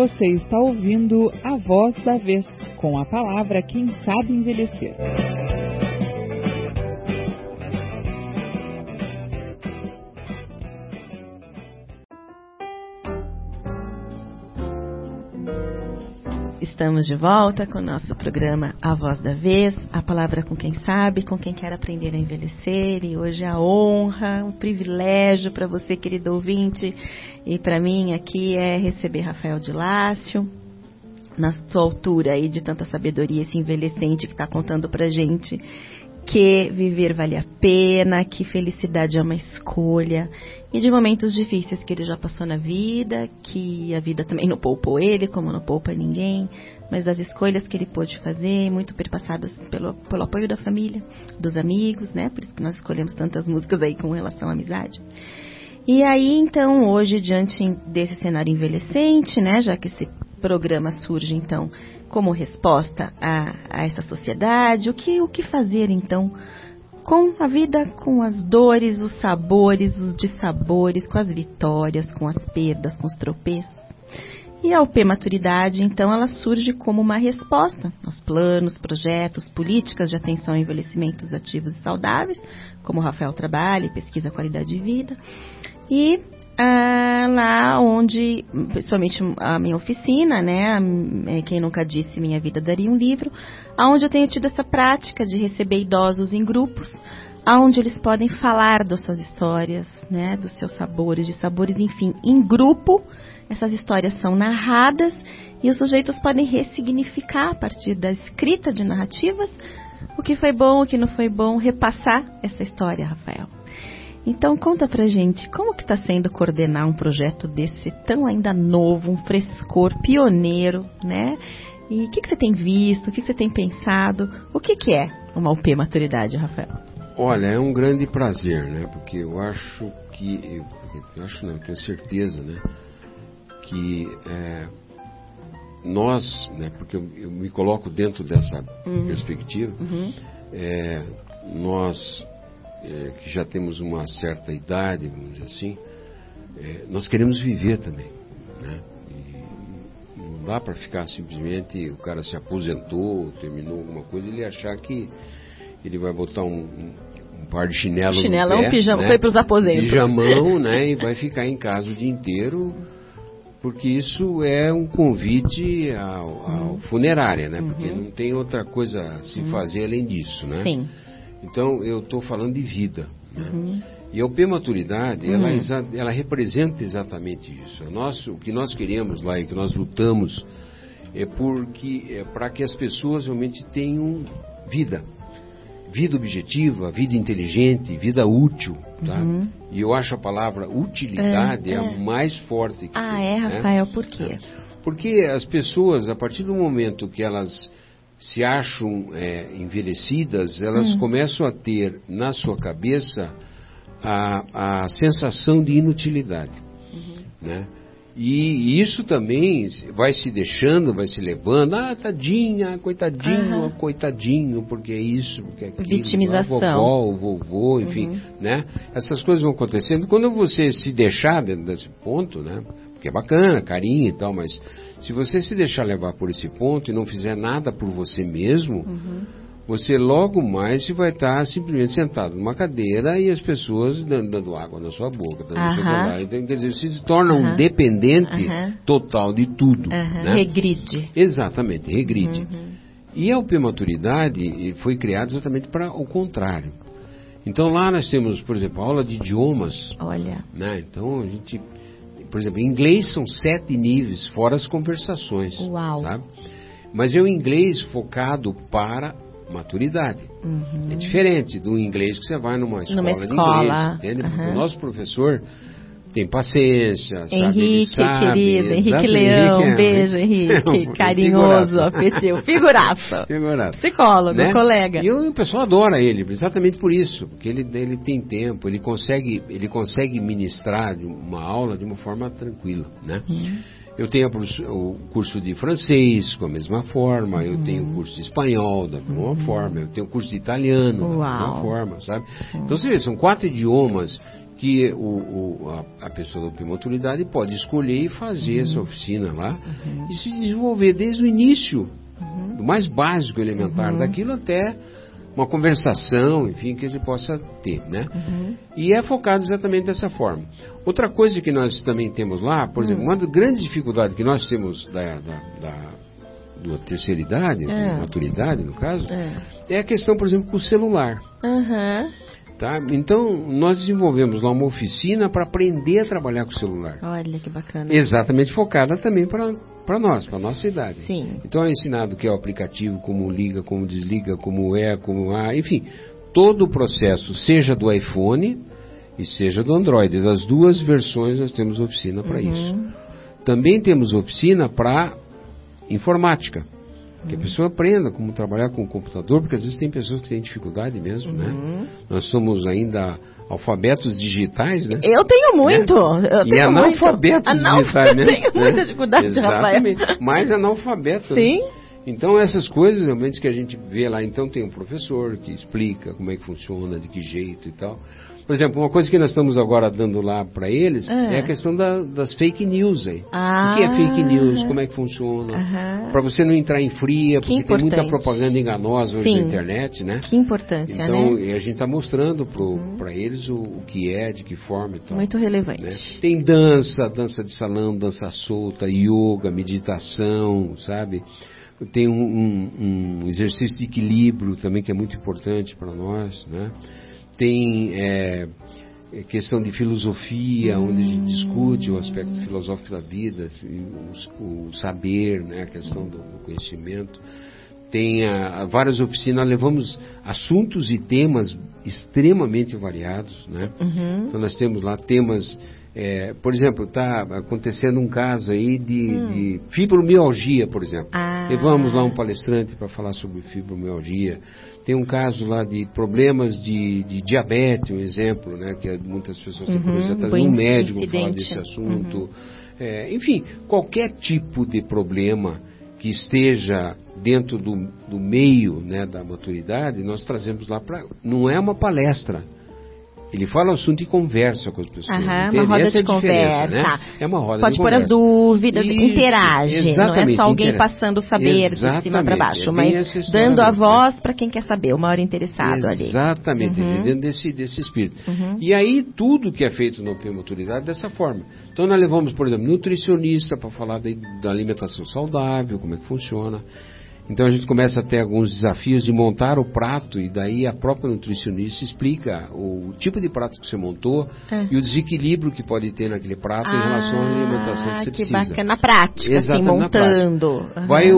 Você está ouvindo A Voz da Vez, com a palavra Quem Sabe Envelhecer. Estamos de volta com o nosso programa A Voz da Vez, a palavra com quem sabe, com quem quer aprender a envelhecer. E hoje a honra, um privilégio para você, querido ouvinte, e para mim aqui é receber Rafael de Lácio, na sua altura aí de tanta sabedoria, esse envelhecente que está contando para gente que viver vale a pena, que felicidade é uma escolha, e de momentos difíceis que ele já passou na vida, que a vida também não poupou ele, como não poupa ninguém, mas das escolhas que ele pôde fazer, muito perpassadas pelo apoio da família, dos amigos, né? Por isso que nós escolhemos tantas músicas aí com relação à amizade. E aí, então, hoje, diante desse cenário envelhecente, né, já que esse programa surge, então, como resposta a essa sociedade, o que fazer, então, com a vida, com as dores, os sabores, os dissabores, com as vitórias, com as perdas, com os tropeços. E a UP Maturidade, então, ela surge como uma resposta aos planos, projetos, políticas de atenção a envelhecimentos ativos e saudáveis, como o Rafael trabalha e pesquisa a qualidade de vida. E lá onde, principalmente a minha oficina, né, quem nunca disse Minha Vida Daria um Livro, onde eu tenho tido essa prática de receber idosos em grupos, onde eles podem falar das suas histórias, né, dos seus sabores, enfim, em grupo. Essas histórias são narradas e os sujeitos podem ressignificar a partir da escrita de narrativas o que foi bom, o que não foi bom, repassar essa história, Rafael. Então, conta pra gente, como que está sendo coordenar um projeto desse tão ainda novo, um frescor, pioneiro, né? E o que você tem visto, o que você tem pensado? O que é uma UP Maturidade, Rafael? Olha, é um grande prazer, né? Porque eu acho que, eu tenho certeza, né? Que nós, né? Porque eu me coloco dentro dessa perspectiva, nós... que já temos uma certa idade, vamos dizer assim, nós queremos viver também, né? E não dá para ficar simplesmente, o cara se aposentou, terminou alguma coisa, ele achar que ele vai botar um par de chinelo no pé, pijama, né? Foi para os aposentos. Pijamão, né? E vai ficar em casa o dia inteiro, porque isso é um convite ao funerária, né? Porque não tem outra coisa a se fazer além disso, né? Sim. Então, eu estou falando de vida, né? E a UP Maturidade, ela representa exatamente isso. O que nós queremos lá e que nós lutamos para que as pessoas realmente tenham vida. Vida objetiva, vida inteligente, vida útil, tá? E eu acho a palavra utilidade a mais forte que tem, Rafael, por quê? Porque as pessoas, a partir do momento que elas se acham envelhecidas, elas começam a ter na sua cabeça a sensação de inutilidade, né? E isso também vai se deixando, vai se levando, tadinha, coitadinho, coitadinho, porque é isso, porque é aquilo, vitimização, a vovó, o vovô, enfim, né? Essas coisas vão acontecendo. Quando você se deixar dentro desse ponto, né? Porque é bacana, carinho e tal, mas se você se deixar levar por esse ponto e não fizer nada por você mesmo, você logo mais vai estar simplesmente sentado numa cadeira e as pessoas dando água na sua boca, dando chocolate. Então, quer dizer, você se torna um dependente total de tudo. Né? Regride. Exatamente, regride. E a UP Maturidade foi criada exatamente para o contrário. Então lá nós temos, por exemplo, aula de idiomas. Olha. Né? Então a gente... Por exemplo, em inglês são 7 níveis, fora as conversações. Uau. Sabe? Mas é um inglês focado para maturidade. É diferente do inglês que você vai numa escola de inglês. Entende? O nosso professor tem paciência, Henrique, sabe, querido, Henrique Leão, beijo, Henrique, carinhoso, afetivo, figuraça, psicólogo, né? Colega. E o pessoal adora ele, exatamente por isso, porque ele tem tempo, ele consegue ministrar uma aula de uma forma tranquila, né? Eu tenho o curso de francês com a mesma forma, eu tenho o curso de espanhol da mesma forma, eu tenho o curso de italiano da mesma forma, sabe? Então, você vê, são 4 idiomas que a pessoa da opimaturidade pode escolher e fazer essa oficina lá e se desenvolver desde o início, do mais básico, elementar daquilo até uma conversação, enfim, que ele possa ter, né? E é focado exatamente dessa forma. Outra coisa que nós também temos lá, por exemplo, uma das grandes dificuldades que nós temos da terceira idade, da maturidade, no caso, é a questão, por exemplo, com o celular. Tá? Então, nós desenvolvemos lá uma oficina para aprender a trabalhar com o celular. Olha que bacana. Exatamente focada também para nós, para a nossa idade. Sim. Então é ensinado o que é o aplicativo, como liga, como desliga, como enfim, todo o processo, seja do iPhone e seja do Android. Das duas versões nós temos oficina para isso. Também temos oficina para informática. Que a pessoa aprenda como trabalhar com o computador, porque às vezes tem pessoas que têm dificuldade mesmo, né? Nós somos ainda alfabetos digitais, né? Eu tenho muito. Eu tenho analfabetos digitais, né? Eu tenho muita dificuldade, Exatamente. Rafael. Mais analfabeto. Sim. Né? Então essas coisas realmente que a gente vê lá, então tem um professor que explica como é que funciona, de que jeito e tal. Por exemplo, uma coisa que nós estamos agora dando lá para eles é a questão das fake news aí. O que é fake news? Como é que funciona? Para você não entrar em fria, porque tem muita propaganda enganosa hoje na internet, né? Que importância, então, né? a gente está mostrando para eles o que é, de que forma e tal. Muito relevante. Né? Tem dança de salão, dança solta, yoga, meditação, sabe? Tem um exercício de equilíbrio também que é muito importante para nós, né? Tem questão de filosofia, onde a gente discute o aspecto filosófico da vida, o saber, né, a questão do conhecimento. Tem várias oficinas, levamos assuntos e temas extremamente variados, né? Então nós temos lá temas, por exemplo, está acontecendo um caso aí de fibromialgia, por exemplo. Levamos lá um palestrante para falar sobre fibromialgia. Tem um caso lá de problemas de diabetes, um exemplo, né, que muitas pessoas têm curiosidade, um médico falar desse assunto. Enfim, qualquer tipo de problema que esteja dentro do meio, né, da maturidade, nós trazemos lá para... Não é uma palestra. Ele fala o assunto e conversa com as pessoas. Uma roda de conversa. Né? É uma roda Pode de pôr conversa. as dúvidas, interage. Exatamente, não é só alguém passando o saber de cima para baixo, mas dando a voz para quem quer saber, o maior interessado ali. Exatamente, dentro desse espírito. E aí tudo que é feito no opimaturidade dessa forma. Então nós levamos, por exemplo, nutricionista para falar da alimentação saudável, como é que funciona. Então a gente começa a ter alguns desafios de montar o prato e daí a própria nutricionista explica o tipo de prato que você montou e o desequilíbrio que pode ter naquele prato em relação à alimentação que você precisa. Que bacana, na prática, assim, montando. Vai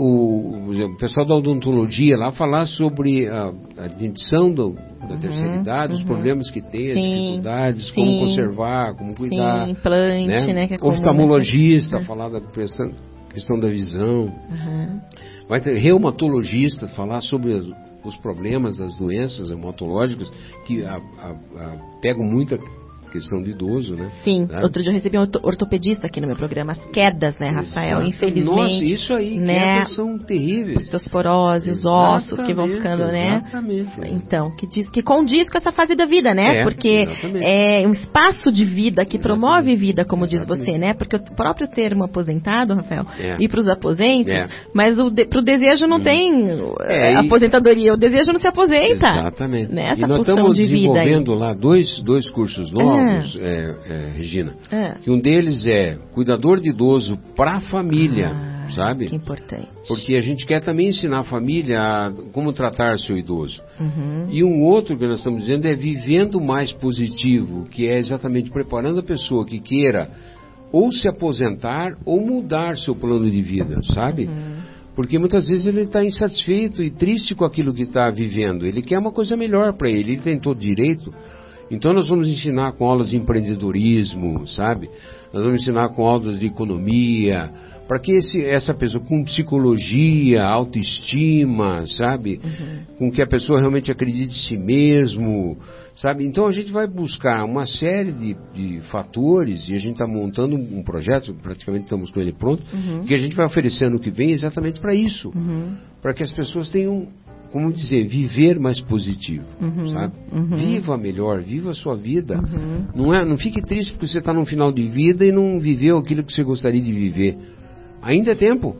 o pessoal da odontologia lá falar sobre a dentição da terceira idade, os problemas que tem, as dificuldades, como conservar, como cuidar. Implante, né? Que é oftalmologista falar da questão da visão. Vai ter reumatologista falar sobre os problemas das doenças reumatológicas que pegam muita questão do idoso, né? Sim, outro dia eu recebi um ortopedista aqui no meu programa, as quedas, né, Rafael? Infelizmente. Nossa, isso aí, né? Quedas são terríveis. Osteoporose, os ossos que vão ficando, né? Exatamente. Então, que condiz com essa fase da vida, né? Porque é um espaço de vida que promove vida, como diz você, né? Porque o próprio termo aposentado, Rafael, e para os aposentos, mas para o desejo não tem aposentadoria, o desejo não se aposenta. Exatamente. Né? Essa e nós estamos desenvolvendo lá dois cursos novos, Regina. Que um deles é cuidador de idoso para a família, sabe? Que importante. Porque a gente quer também ensinar a família a como tratar seu idoso. E um outro que nós estamos dizendo é vivendo mais positivo, que é exatamente preparando a pessoa que queira ou se aposentar ou mudar seu plano de vida, sabe? Porque muitas vezes ele está insatisfeito e triste com aquilo que está vivendo. Ele quer uma coisa melhor para ele tem todo direito. Então nós vamos ensinar com aulas de empreendedorismo, sabe? Nós vamos ensinar com aulas de economia, para que essa pessoa com psicologia, autoestima, sabe? Com que a pessoa realmente acredite em si mesmo, sabe? Então a gente vai buscar uma série de fatores e a gente está montando um projeto, praticamente estamos com ele pronto, que a gente vai oferecer ano que vem exatamente para isso. Para que as pessoas tenham como dizer, viver mais positivo, sabe? Viva melhor, viva a sua vida. Não fique triste porque você está no final de vida e não viveu aquilo que você gostaria de viver. Ainda é tempo.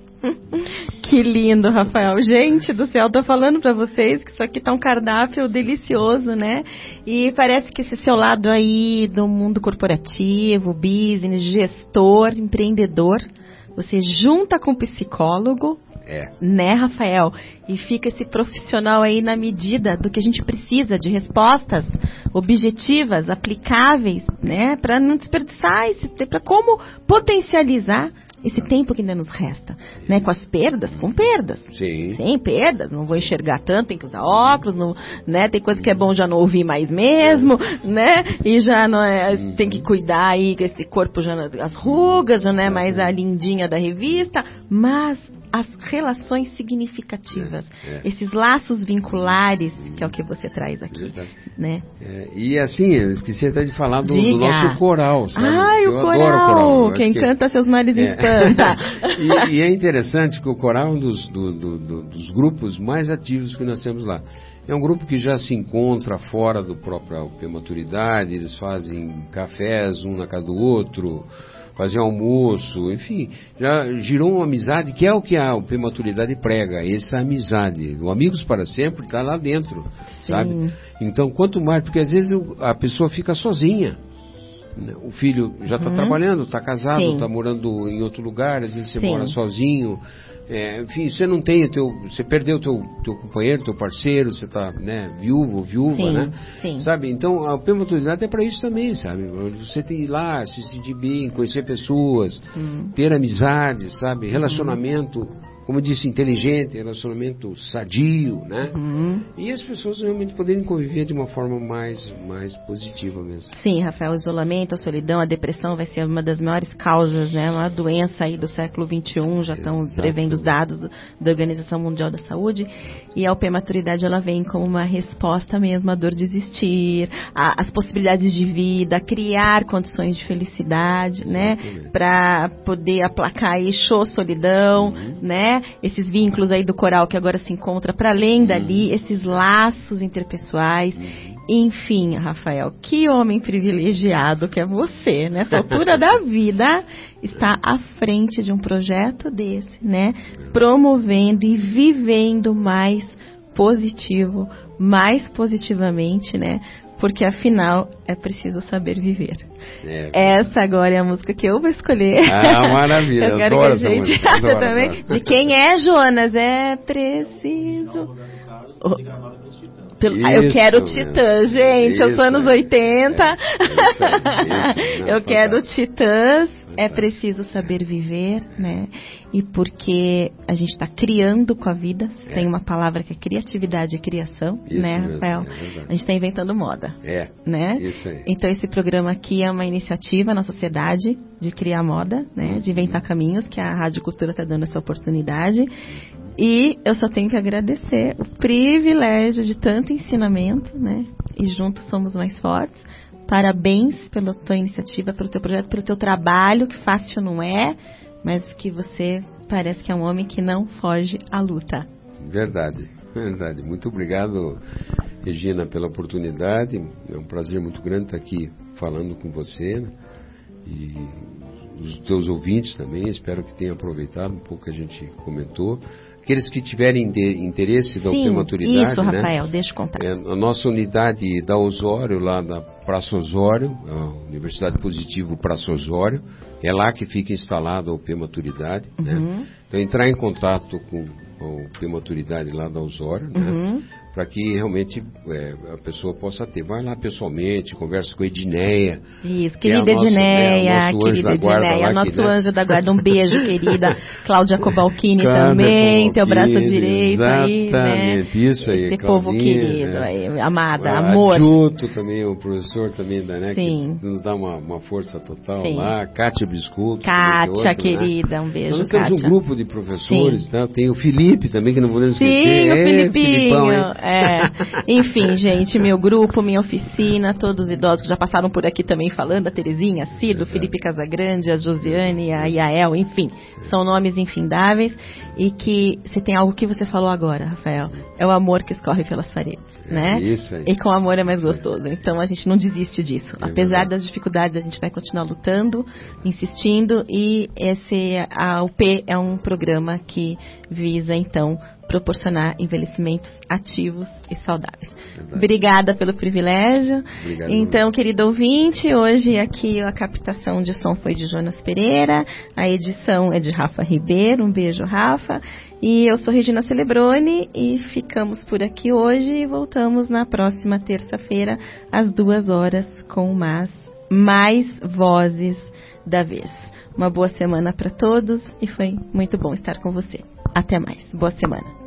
Que lindo, Rafael. Gente do céu, tô falando pra vocês que isso aqui tá um cardápio delicioso, né? E parece que esse seu lado aí do mundo corporativo, business, gestor, empreendedor, você junta com psicólogo, né, Rafael? E fica esse profissional aí na medida do que a gente precisa, de respostas objetivas, aplicáveis, né? Para não desperdiçar esse tempo, para como potencializar esse tempo que ainda nos resta, né? Com as perdas, com perdas. Sim. Sem perdas, não vou enxergar tanto, tem que usar óculos, não, né? Tem coisa que é bom já não ouvir mais mesmo, né? E já não é, tem que cuidar aí, esse corpo já, as rugas, já não é mais a lindinha da revista, mas as relações significativas, esses laços vinculares, que é o que você traz aqui, né? E assim, eu esqueci até de falar do nosso coral, sabe? Ai, eu o adoro o coral. Quem canta seus males espanta. E é interessante que o coral é um dos grupos mais ativos que nós temos lá. É um grupo que já se encontra fora do próprio UP Maturidade, eles fazem cafés um na casa do outro, fazer almoço, enfim, já girou uma amizade, que é o que a UP Maturidade prega, essa amizade. O Amigos para Sempre está lá dentro, sabe? Então, quanto mais, porque às vezes a pessoa fica sozinha. O filho já está trabalhando, está casado, está morando em outro lugar, às vezes você mora sozinho. Enfim, você não tem você perdeu teu companheiro, teu parceiro, você está, né, viúvo, viúva, né? Sabe? Então a UP Maturidade é para isso também, sabe? Você tem que ir lá, se sentir bem, conhecer pessoas, ter amizade, sabe? Relacionamento, como eu disse, inteligente, relacionamento sadio, né? E as pessoas realmente poderem conviver de uma forma mais positiva mesmo. Sim, Rafael, o isolamento, a solidão, a depressão vai ser uma das maiores causas, né? Uma doença aí do século XXI, já estão prevendo os dados da Organização Mundial da Saúde, e a UP Maturidade, ela vem como uma resposta mesmo à dor de existir, às possibilidades de vida, criar condições de felicidade, né? Para poder aplacar aí solidão, né? Esses vínculos aí do coral que agora se encontra para além dali, esses laços interpessoais. Enfim, Rafael, que homem privilegiado que é você, nessa altura da vida, está à frente de um projeto desse, né? Promovendo e vivendo mais positivo, mais positivamente, né? Porque afinal é preciso saber viver. Essa agora é a música que eu vou escolher. Maravilha, eu adoro essa música. Adoro, também. Adoro. De quem é, Jonas? É preciso. Eu quero Titãs, gente. Eu sou anos 80. Eu quero Titãs. É preciso saber viver, né? E porque a gente está criando com a vida. Tem uma palavra que é criatividade e criação, né, Rafael? A gente está inventando moda, né? Isso aí. Então esse programa aqui é uma iniciativa na sociedade de criar moda, né? De inventar caminhos, que a Rádio Cultura está dando essa oportunidade. E eu só tenho que agradecer o privilégio de tanto ensinamento, né? E juntos somos mais fortes. Parabéns pela tua iniciativa, pelo teu projeto, pelo teu trabalho, que fácil não é, mas que você parece que é um homem que não foge à luta. Verdade. Muito obrigado, Regina, pela oportunidade. É um prazer muito grande estar aqui falando com você, né? E os teus ouvintes também. Espero que tenham aproveitado um pouco que a gente comentou. Aqueles que tiverem interesse da UP Maturidade, isso, Rafael, né? Deixa eu contar. A nossa unidade da Osório, lá na Praça Osório, a Universidade Positivo Praça Osório, é lá que fica instalada a UP Maturidade, né? Então, entrar em contato com a UP Maturidade lá da Osório, né? Para que realmente a pessoa possa ter. Vai lá pessoalmente, conversa com a Edneia. Isso, querida Edneia, nosso anjo da guarda. Um beijo, querida. Cláudia Cobalcini também, teu braço direito aí, né? Isso aí, esse povo querido aí, amada, amor. Juto também, o professor também, né? Sim. Que nos dá uma força total lá. Kátia Biscoto. Kátia, querida, um beijo, Nós temos um grupo de professores, tá? Tem o Felipe também, que não podemos esquecer. Sim, o Filipinho. Filipão, Enfim, gente, meu grupo, minha oficina, todos os idosos que já passaram por aqui também falando, a Terezinha, a Cido, o Felipe Casagrande, a Josiane, a Yael, enfim, são nomes infindáveis e que, se tem algo que você falou agora, Rafael, é o amor que escorre pelas paredes, né? Isso aí. E com amor é mais gostoso, então a gente não desiste disso. Apesar das dificuldades, a gente vai continuar lutando, insistindo, e o P é um programa que visa, então, proporcionar envelhecimentos ativos e saudáveis. Verdade. Obrigada pelo privilégio. Obrigado, então, querido ouvinte, hoje aqui a captação de som foi de Jonas Pereira, a edição é de Rafa Ribeiro, um beijo, Rafa, e eu sou Regina Celebroni e ficamos por aqui hoje e voltamos na próxima terça-feira às 2h com mais vozes da vez. Uma boa semana para todos e foi muito bom estar com você. Até mais. Boa semana.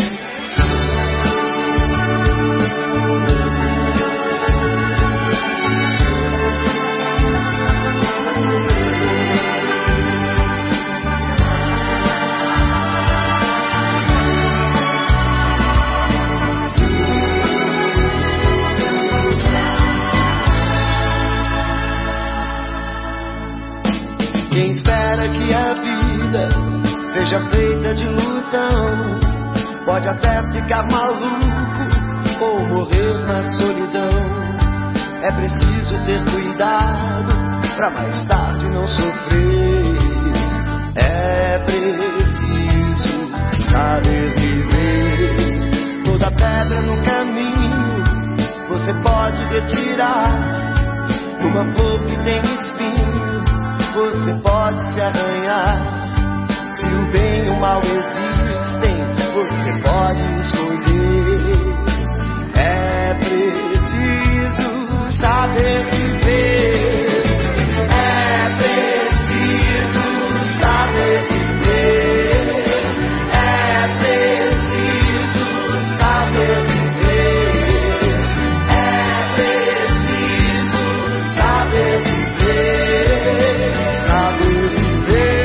Quem espera que a vida seja feita de ilusão pode até ficar maluco ou morrer na solidão. É preciso ter cuidado pra mais tarde não sofrer. É preciso saber viver. Toda pedra no caminho você pode retirar. Numa flor que tem espinho você pode se arranhar. Se o bem e o mal existem, você pode escolher. É preciso saber viver. É preciso saber viver. É preciso saber viver. É preciso saber viver. Saber viver.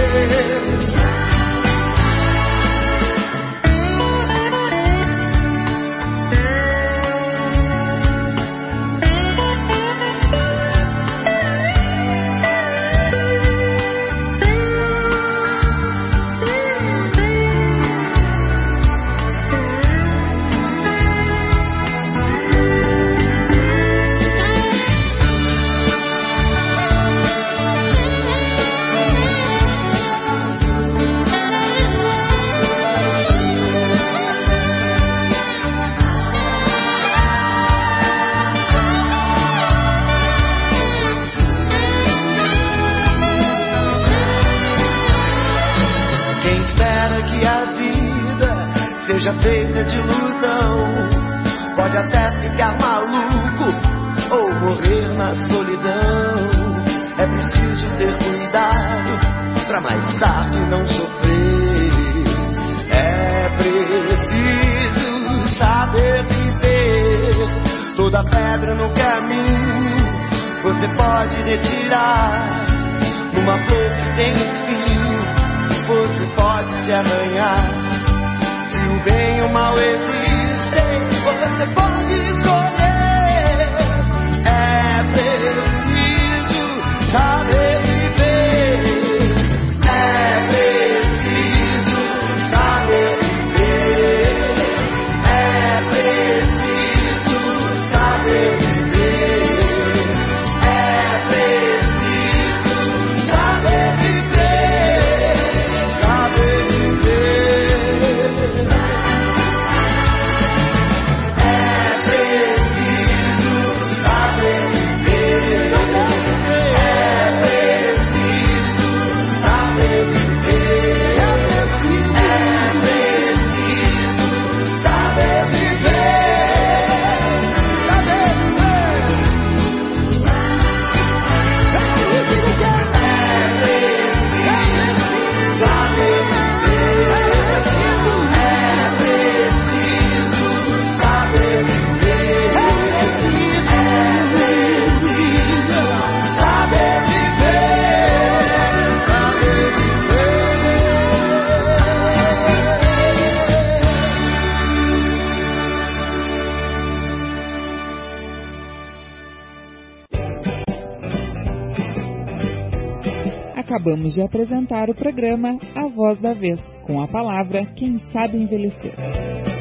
Quem espera que a vida seja feita de ilusão pode até ficar maluco ou morrer na solidão. É preciso ter cuidado pra mais tarde não sofrer. É preciso saber viver. Toda pedra no caminho você pode retirar. Numa flor que tem espinho você pode se arranhar. Se o bem e o mal existem, você pode escolher. É preciso saber viver. É preciso saber viver. É preciso saber viver. É preciso saber viver. Saber viver. Acabamos de apresentar o programa A Voz da Vez, com a palavra Quem Sabe Envelhecer.